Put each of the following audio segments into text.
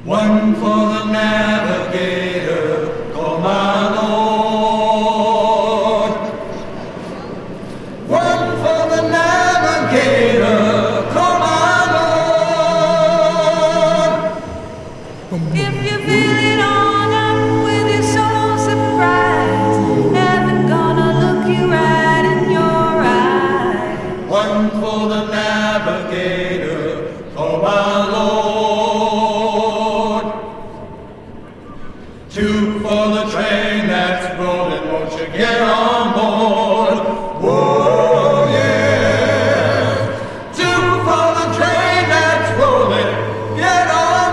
One for the navigator, oh my Lord. One for the navigator, oh my Lord. If you feel it on up with your soul surprise, heaven gonna look you right in your eyes. One for the navigator, oh my Lord. Two for the train that's rolling, won't you get on board? Whoa, yeah. Two for the train that's rolling, get on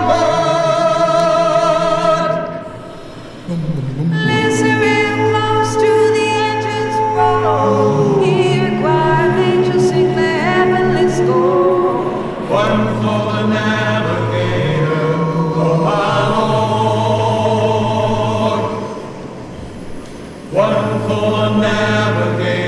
board. Listen real close to the engine's roll. Hear a choir of angels sing their heavenly score. One for the navigator, oh my Lord. One for the navigator.